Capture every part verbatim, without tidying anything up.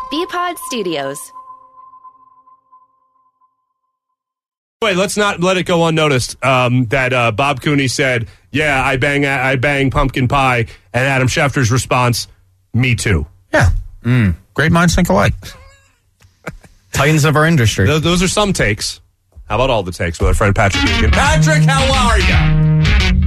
B-Pod Studios. Wait, let's not let it go unnoticed um, that uh, Bob Cooney said, yeah, I bang I bang pumpkin pie, and Adam Schefter's response, me too. Yeah. Mm. Great minds think alike. Titans of our industry. Th- those are some takes. How about all the takes with our friend Patrick Egan? Patrick, how are you?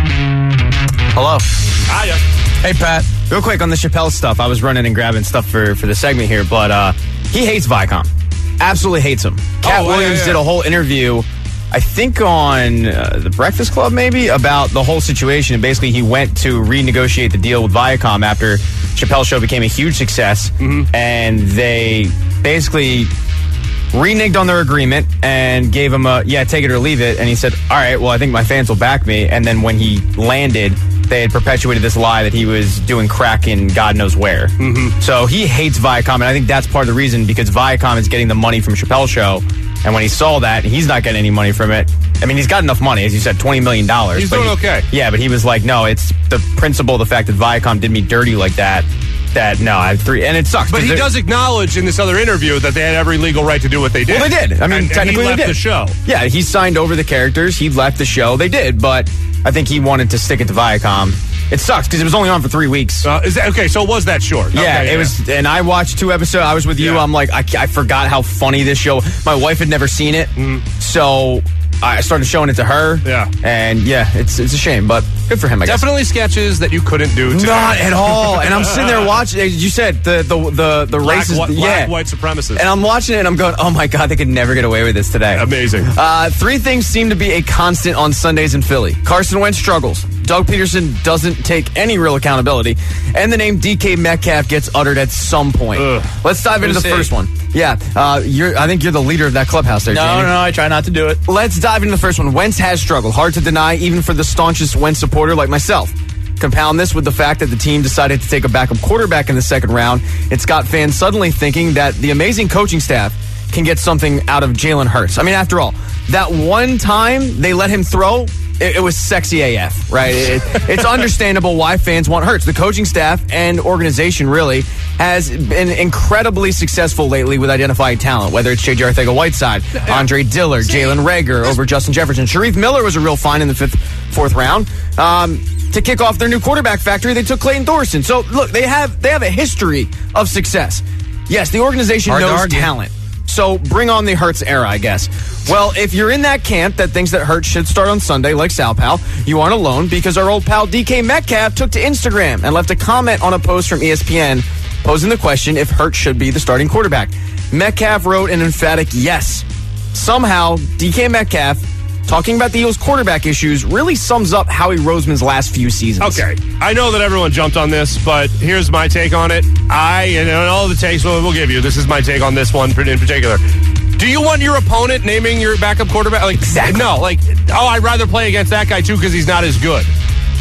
Hello. Hiya. Hey, Pat. Real quick on the Chappelle stuff, I was running and grabbing stuff for, for the segment here, but uh, he hates Viacom. Absolutely hates him. Cat Oh, Williams yeah, yeah. did a whole interview, I think on uh, The Breakfast Club maybe, about the whole situation. And basically he went to renegotiate the deal with Viacom after Chappelle's show became a huge success. Mm-hmm. And they basically reneged on their agreement and gave him a, yeah, take it or leave it. And he said, all right, well, I think my fans will back me. And then when he landed, they had perpetuated this lie that he was doing crack in God knows where. Mm-hmm. So he hates Viacom, and I think that's part of the reason, because Viacom is getting the money from Chappelle's show. And when he saw that, he's not getting any money from it. I mean, he's got enough money, as you said, twenty million dollars. He's but doing he, okay. Yeah, but he was like, no, it's the principle, the fact that Viacom did me dirty like that, that, no, I have three, and it sucks. But he does acknowledge in this other interview that they had every legal right to do what they did. Well, they did. I mean, and, technically and he left they did. the show. Yeah, he signed over the characters. He left the show. They did, but I think he wanted to stick it to Viacom. It sucks because it was only on for three weeks. Uh, is that, okay, so it was that short. Yeah, Okay, it yeah. was, and I watched two episodes. I was with you. Yeah. I'm like, I, I forgot how funny this show. My wife had never seen it, mm. so I started showing it to her. Yeah, and yeah, it's it's a shame, but good for him. I guess. Definitely sketches that you couldn't do today. Not at all. And I'm sitting there watching. As you said, the the the the Black, racist, wh- yeah, black, white supremacists. and I'm watching it, and I'm going, oh my god, they could never get away with this today. Amazing. Uh, three things seem to be a constant on Sundays in Philly. Carson Wentz struggles. Doug Peterson doesn't take any real accountability. And the name D K Metcalf gets uttered at some point. Ugh. Let's dive into Who's the he? first one. Yeah, uh, you're, I think you're the leader of that clubhouse there, No, Jamie. no, no, I try not to do it. Let's dive into the first one. Wentz has struggled. Hard to deny, even for the staunchest Wentz supporter like myself. Compound this with the fact that the team decided to take a backup quarterback in the second round. It's got fans suddenly thinking that the amazing coaching staff can get something out of Jalen Hurts. I mean, after all, that one time they let him throw, it, it was sexy A F, right? It, it's understandable why fans want Hurts. The coaching staff and organization really has been incredibly successful lately with identifying talent, whether it's J J Arcega-Whiteside, Andre Dillard, Jalen Reagor over Justin Jefferson. Sharif Miller was a real find in the fifth, fourth round. Um, to kick off their new quarterback factory, they took Clayton Thorson. So, look, they have they have a history of success. Yes, the organization Hard to knows argue. talent. So bring on the Hurts era, I guess. Well, if you're in that camp that thinks that Hurts should start on Sunday, like Sal Pal, you aren't alone, because our old pal D K Metcalf took to Instagram and left a comment on a post from E S P N posing the question if Hurts should be the starting quarterback. Metcalf wrote an emphatic yes. Somehow, D K Metcalf, talking about the Eagles' quarterback issues, really sums up Howie Roseman's last few seasons. Okay, I know that everyone jumped on this, but here's my take on it. I, and all the takes we'll, we'll give you, this is my take on this one in particular. Do you want your opponent naming your backup quarterback? Like, Exactly. No, like, oh, I'd rather play against that guy too because he's not as good.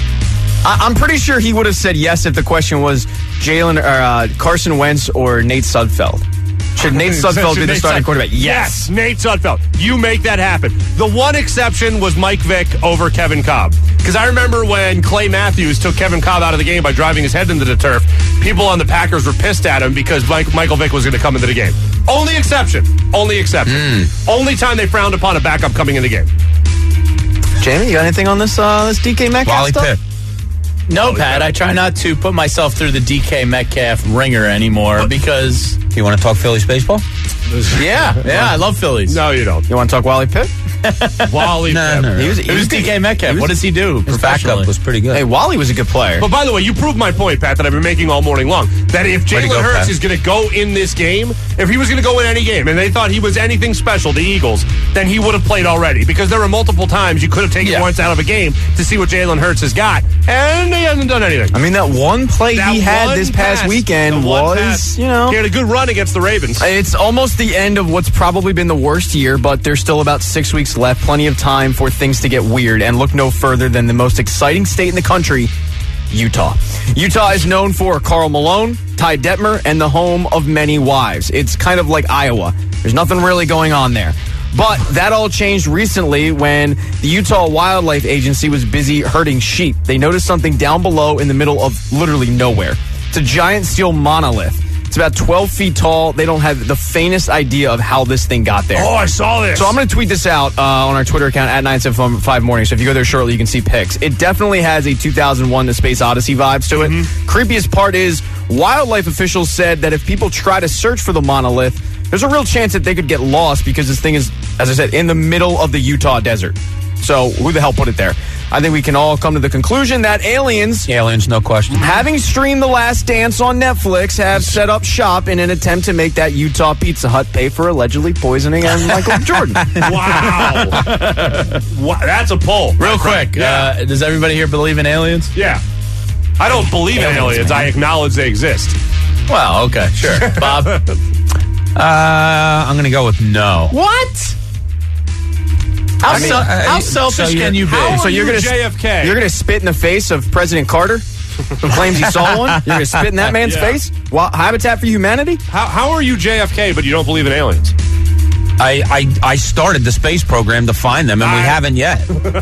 I- I'm pretty sure he would have said yes if the question was Jalen or uh, Carson Wentz or Nate Sudfeld. Should Nate Sudfeld Should be the Nate starting Sud- quarterback? Yes, Nate Sudfeld. You make that happen. The one exception was Mike Vick over Kevin Cobb. Because I remember when Clay Matthews took Kevin Cobb out of the game by driving his head into the turf, people on the Packers were pissed at him because Mike, Michael Vick was going to come into the game. Only exception. Only exception. Mm. Only time they frowned upon a backup coming in the game. Jamie, you got anything on this uh, this D K Metcalf Wally stuff? Pitt. No, Pat, I try not to put myself through the D K Metcalf ringer anymore because... You want to talk Phillies baseball? Yeah, yeah, I love Phillies. No, you don't. You want to talk Wally Pitt? Wally No, Pitt. no, no. He was, It was D K Metcalf. was- What does he do His professionally? backup was pretty good. Hey, Wally was a good player. But by the way, you proved my point, Pat, that I've been making all morning long. That if Way to Jalen go, Hurts Pat. is going to go in this game, if he was going to go in any game, and they thought he was anything special, the Eagles, then he would have played already. Because there were multiple times you could have taken Yeah. Wentz out of a game to see what Jalen Hurts has got, and he hasn't done anything. I mean, that one play That he had one this past pass, weekend the one was, pass, you know... he had a good run against the Ravens. It's almost the end of what's probably been the worst year, but there's still about six weeks left. Plenty of time for things to get weird, and look no further than the most exciting state in the country, Utah. Utah is known for Karl Malone, Ty Detmer, and the home of many wives. It's kind of like Iowa. There's nothing really going on there. But that all changed recently when the Utah Wildlife Agency was busy herding sheep. They noticed something down below in the middle of literally nowhere. It's a giant steel monolith. It's about twelve feet tall. They don't have the faintest idea of how this thing got there. Oh, I saw this. So I'm going to tweet this out uh, on our Twitter account at nine seven five morning. So if you go there shortly, you can see pics. It definitely has a two thousand one The Space Odyssey vibes to it. Mm-hmm. Creepiest part is wildlife officials said that if people try to search for the monolith, there's a real chance that they could get lost because this thing is, as I said, in the middle of the Utah desert. So who the hell put it there? I think we can all come to the conclusion that aliens, aliens, no question, having streamed The Last Dance on Netflix, have set up shop in an attempt to make that Utah Pizza Hut pay for allegedly poisoning Michael Jordan. Wow. Wow, that's a poll. Real quick, yeah. uh, does everybody here believe in aliens? Yeah. I don't believe aliens, in aliens. Man. I acknowledge they exist. Well, okay, sure. Bob? uh, I'm going to go with no. What? How, I mean, so, uh, how selfish so can you be? How so you're you going J F K? You're going to spit in the face of President Carter, who claims he saw one? You're going to spit in that man's yeah. face? Well, Habitat for Humanity? How, how are you J F K, but you don't believe in aliens? I, I I started the space program to find them, and I, we haven't yet.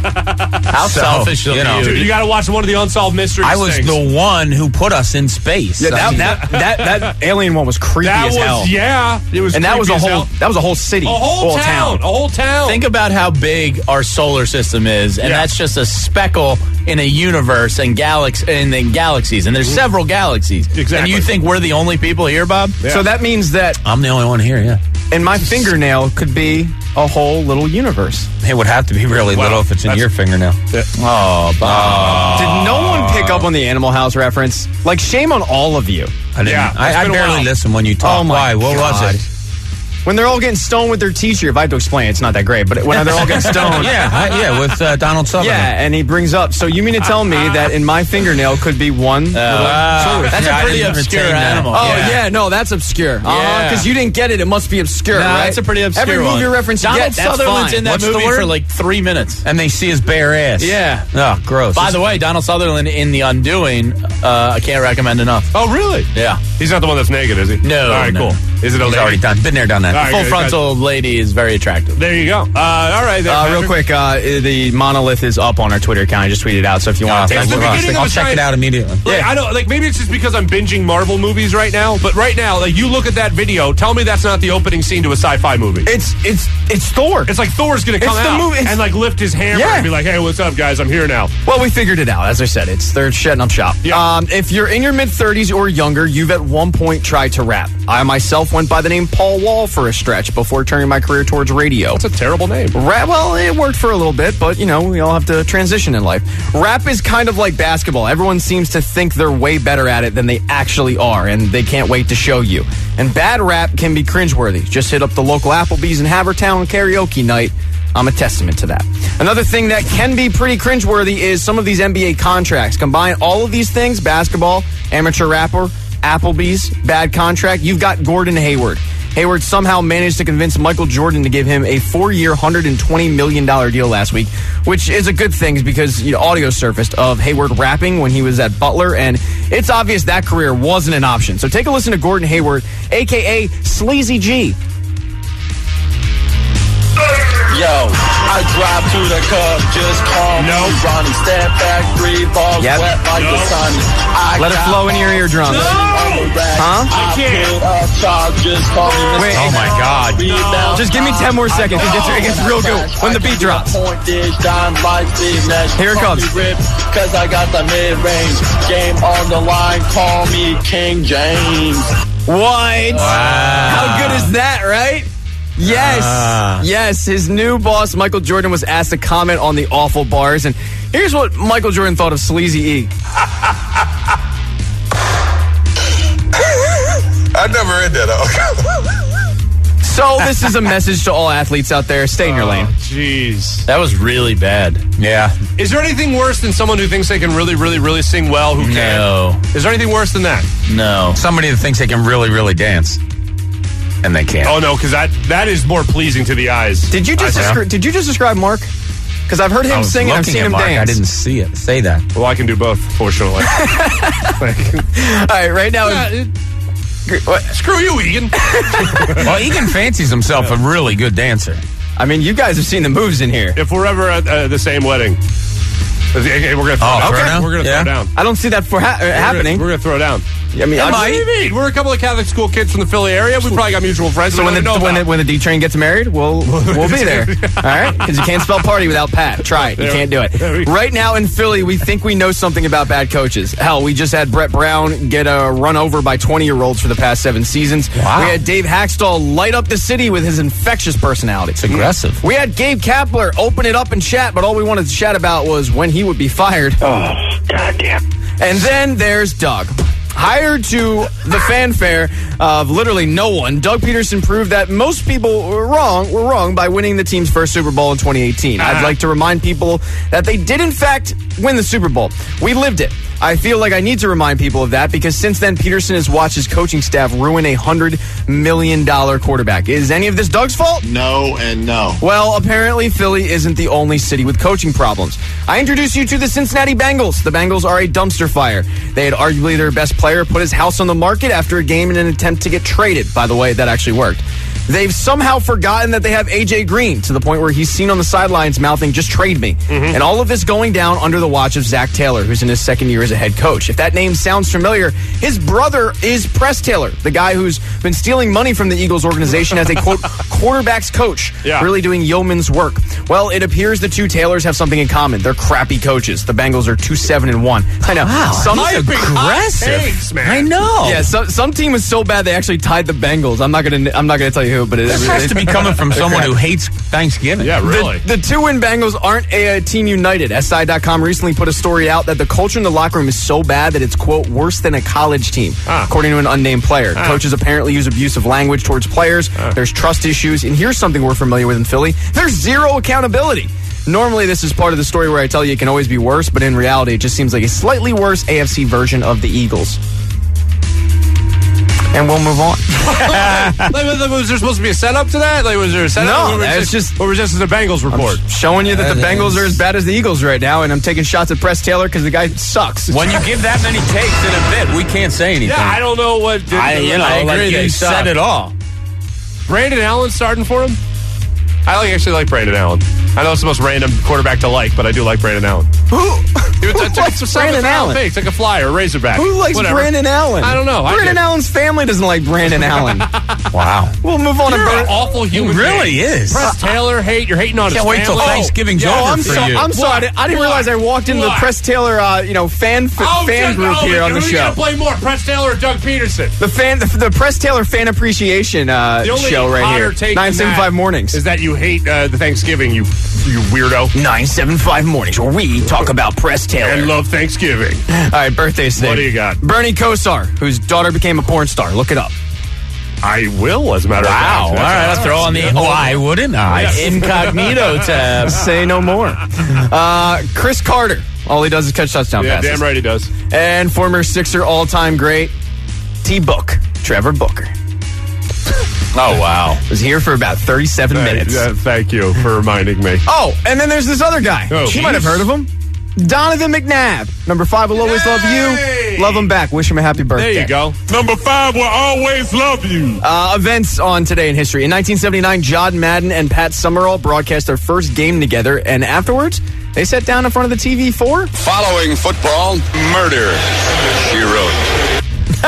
How so, selfish of you know, you. Dude, you got to watch one of the Unsolved Mysteries I was things. the one who put us in space. Yeah, that, that, that, that alien one was creepy that as was, hell. Yeah, it was. And that was a whole hell. that was a whole city, a whole, whole town, town, a whole town. Think about how big our solar system is, and yeah. that's just a speckle in a universe and galax and then galaxies, and there's mm-hmm. several galaxies. Exactly. And you think we're the only people here, Bob? Yeah. So that means that I'm the only one here. Yeah. And my fingernail could be a whole little universe. It would have to be really well, little if it's in your fingernail. Yeah. Oh, Bob. Did no one pick up on the Animal House reference? Like, shame on all of you. I didn't. Yeah, I, I barely listen when you talk. Oh my Why? What God. was it? When they're all getting stoned with their T-shirt, if I have to explain, it's not that great. But when they're all getting stoned, yeah, I, yeah, with uh, Donald Sutherland. yeah, and he brings up. So you mean to tell me that in my fingernail could be one? Uh, little, that's yeah, a pretty obscure animal. Oh yeah. yeah, no, that's obscure. Uh-huh, Yeah. because you didn't get it. It must be obscure, No, right? that's a pretty obscure Every one. movie reference you Donald get, that's Sutherland's fine. in that What's the movie word? for like three minutes. And they see his bare ass. Yeah. Oh, gross. By the way, Donald Sutherland in The Undoing, uh, I can't recommend enough. Oh, really? Yeah. He's not the one that's naked, is he? No, All right, no. cool. Is it a He's lady? already done. Been there, done that. All right, Full good, frontal lady is very attractive. There you go. Uh, all right. There, Uh, real quick, uh, the monolith is up on our Twitter account. I just tweeted it out, so if you want to Oh, take It's a the look. beginning of I'll a check giant- it out immediately. Like, I don't like. Maybe it's just because I'm binging Marvel movies right now. But right now, like, you look at that video. Tell me that's not the opening scene to a sci-fi movie. It's it's it's Thor. It's like Thor's gonna come It's the out movie- it's- and like lift his hammer Yeah. and be like, "Hey, what's up, guys? I'm here now." Well, we figured it out. As I said, it's they're shutting up shop. Yeah. Um, if you're in your mid-thirties or younger, you've at one point tried to rap. I myself went by the name Paul Wall for a stretch before turning my career towards radio. That's a terrible name. Rap, well, it worked for a little bit, but, you know, we all have to transition in life. Rap is kind of like basketball. Everyone seems to think they're way better at it than they actually are, and they can't wait to show you. And bad rap can be cringeworthy. Just hit up the local Applebee's in Havertown karaoke night. I'm a testament to that. Another thing that can be pretty cringeworthy is some of these N B A contracts. Combine all of these things, basketball, amateur rapper, Applebee's, bad contract, you've got Gordon Hayward. Hayward somehow managed to convince Michael Jordan to give him a four-year, one hundred twenty million dollars deal last week, which is a good thing because you know, audio surfaced of Hayward rapping when he was at Butler, and it's obvious that career wasn't an option. So take a listen to Gordon Hayward, a k a. Sleazy G. Yo, I drive to the cup, just call me Nope. Ronnie. Step back, three balls, Yep. wet like the Nope. sun. I Let it got flow in your eardrums. Huh? I can't. put up top, just call me Wait, Oh, my God. Rebound. Just give me ten more seconds. It gets, it gets real good when the beat drops. Point dish, dime like Steve Nash. Here it Call comes. me Rip, cause I got the mid-range. Game on the line, call me King James. What? How good is that, right? Yes. Ah. Yes. His new boss, Michael Jordan, was asked to comment on the awful bars. And here's what Michael Jordan thought of Sleazy E. I never read that. So this is a message to all athletes out there. Stay in your lane. Jeez. That was really bad. Yeah. Is there anything worse than someone who thinks they can really, really, really sing well? Who can't? No. Is there anything worse than that? No. Somebody that thinks they can really, really dance. And they can't. Oh no, because that that is more pleasing to the eyes. Did you just I- descri- did you just describe Mark? Because I've heard I him was sing and I've looking seen at him Mark. dance. I didn't see it. Say that. Well, I can do both, fortunately. Like, All right, right now. yeah, it- What? screw you, Egan. Well, Egan fancies himself a really good dancer. I mean, you guys have seen the moves in here. If we're ever at uh, the same wedding, we're gonna throw Oh, down. throw down? We're gonna Yeah. throw down. I don't see that for ha- uh, We're gonna- happening. We're gonna throw down. I mean, What I do you mean? We're a couple of Catholic school kids from the Philly area. We probably got mutual friends. So we when the, don't even know when, the, about. when the D train gets married, we'll we'll be there. All right? Because you can't spell party without Pat. Try it. You There- can't do there we- it. Right now in Philly, we think we know something about bad coaches. Hell, we just had Brett Brown get uh, run over by twenty-year-olds for the past seven seasons. Wow. We had Dave Haxtell light up the city with his infectious personality. It's aggressive. We had Gabe Kapler open it up and chat, but all we wanted to chat about was when he would be fired. Oh, goddamn. And then there's Doug. Hired to the fanfare of literally no one, Doug Peterson proved that most people were wrong, were wrong by winning the team's first Super Bowl in twenty eighteen. I'd like to remind people that they did, in fact, win the Super Bowl. We lived it. I feel like I need to remind people of that because since then, Peterson has watched his coaching staff ruin a one hundred million dollars quarterback. Is any of this Doug's fault? No and no. Well, apparently Philly isn't the only city with coaching problems. I introduce you to the Cincinnati Bengals. The Bengals are a dumpster fire. They had arguably their best player put his house on the market after a game in an attempt to get traded. By the way, that actually worked. They've somehow forgotten that they have A J Green to the point where he's seen on the sidelines mouthing, just trade me. Mm-hmm. And all of this going down under the watch of Zach Taylor, who's in his second year as a head coach. If that name sounds familiar, his brother is Press Taylor, the guy who's been stealing money from the Eagles organization as a, quote, quarterback's coach, Yeah. really doing yeoman's work. Well, it appears the two Taylors have something in common. They're crappy coaches. The Bengals are two seven and one. I know. Wow, some, he's aggressive. Takes, man. I know. yeah, so, some team was so bad they actually tied the Bengals. I'm not gonna. I'm not gonna tell you who, but it, This it, has it- to be coming from someone who hates Thanksgiving. Yeah, really. The, the two-win Bengals aren't a, a team united. S I dot com recently put a story out that the culture in the locker room is so bad that it's, quote, worse than a college team, Ah. according to an unnamed player. Ah. Coaches apparently use abusive language towards players. There's trust issues. And here's something we're familiar with in Philly. There's zero accountability. Normally, this is part of the story where I tell you it can always be worse, but in reality, it just seems like a slightly worse A F C version of the Eagles. And we'll move on. Like, was there supposed to be a setup to that? Like, was there a setup? No, Or was it's this- just- Or was this the Bengals report? Showing you that the Uh, Bengals are as bad as the Eagles right now, and I'm taking shots at Press Taylor because the guy sucks. When you give that many takes in a bit, we can't say anything. Yeah, I don't know what. Did, I, you know, I like agree. you they said suck. it all. Brandon Allen starting for him? I like actually like Brandon Allen. I know it's the most random quarterback to like, but I do like Brandon Allen. Who, Dude, who it's, likes it's, Brandon Allen? It's like a flyer, a razorback. Who likes Whatever. Brandon Allen? I don't know. I Brandon do. Allen's family doesn't like Brandon Allen. Wow. We'll move on to You're an Brandon. awful human. really being. is. Press Taylor hate. You're hating on Can't his wait till family. Thanksgiving's yeah, over I'm, for so, you. I'm sorry. I didn't, I didn't What? realize I walked into the What? Press Taylor, uh, you know, fan f- Oh, fan just- group oh, here on the who show. You gotta play more, Press Taylor or Doug Peterson? The fan, the, the Press Taylor fan appreciation uh, The only show right hotter here. take Nine than seven that five mornings. is that you hate uh, the Thanksgiving, you you weirdo. Nine seven five mornings, where we talk about Press Taylor. And love Thanksgiving. All right, birthdays today. What do you got? Bernie Kosar, whose daughter became a porn star. Look it up. I will, as a matter Wow. of All fact. right, I'll throw on the. Oh, I wouldn't. I. Incognito tab. Say no more. Uh, Chris Carter. All he does is catch touchdown Yeah, passes. damn right he does. And former Sixer all-time great T-Book, Trevor Booker, Oh, wow. was here for about thirty-seven minutes. Uh, thank you for reminding me. Oh, and then there's this other guy. Oh, you might have heard of him. Donovan McNabb. Number five will always love Yay! you. Love him back. Wish him a happy birthday. There you go. Number five will always love you. Uh, events on Today in History. In nineteen seventy-nine, John Madden and Pat Summerall broadcast their first game together, and afterwards, they sat down in front of the T V for... Following football, murder, she wrote.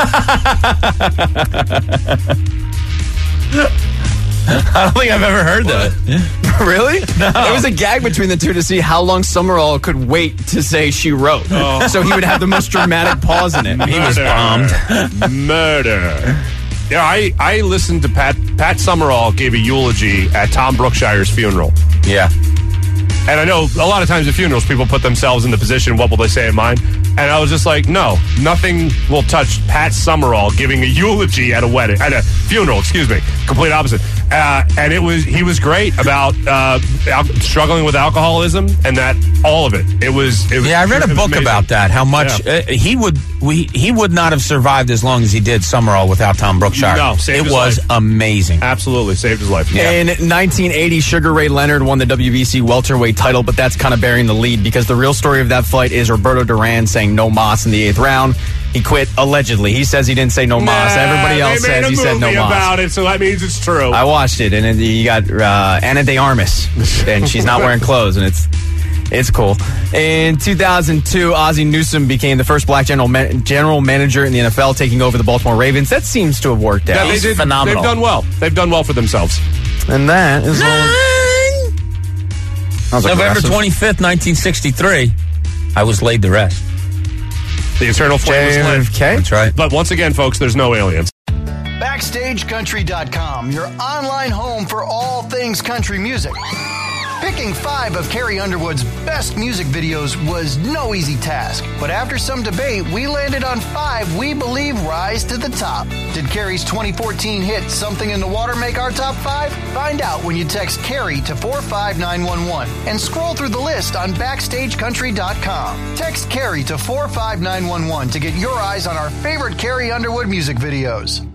I don't think I've ever heard that. Really? No. It was a gag between the two to see how long Summerall could wait to say she wrote. So he would have the most dramatic pause in it. He was bummed. Murder. Yeah, I, I listened to Pat Pat Summerall gave a eulogy at Tom Brookshire's funeral. Yeah. And I know a lot of times at funerals, people put themselves in the position, what will they say at mine? And I was just like, no, nothing will touch Pat Summerall giving a eulogy at a wedding, at a funeral, excuse me. Complete opposite. Uh, and it was, he was great about uh, al- struggling with alcoholism and that, all of it. It was, it was Yeah, I read it a was book amazing. about that. How much Yeah. uh, he would we he would not have survived as long as he did Summerall without Tom Brookshire. No, saved it his was life. amazing. Absolutely, saved his life. In nineteen eighty, Sugar Ray Leonard won the W B C welterweight title, but that's kind of bearing the lead because the real story of that fight is Roberto Duran saying no mas in the eighth round. He quit allegedly. He says he didn't say no mas. Nah, Everybody else they made says a he said no movie mas. about it, so that means it's true. I watched it, and it, you got uh, Anna de Armas, and she's not wearing clothes, and it's It's cool. In two thousand two, Ozzie Newsome became the first black general man- general manager in the N F L, taking over the Baltimore Ravens. That seems to have worked out. Yeah, they He's did, phenomenal. They've done well. They've done well for themselves. And that is all. November twenty-fifth, nineteen sixty-three. I was laid to rest. The eternal flame was lit. Okay. That's right. But once again, folks, there's no aliens. Backstage Country dot com, your online home for all things country music. Picking five of Carrie Underwood's best music videos was no easy task, but after some debate, we landed on five we believe rise to the top. Did Carrie's twenty fourteen hit Something in the Water make our top five? Find out when you text Carrie to four five nine one one and scroll through the list on Backstage Country dot com. Text Carrie to four five nine one one to get your eyes on our favorite Carrie Underwood music videos.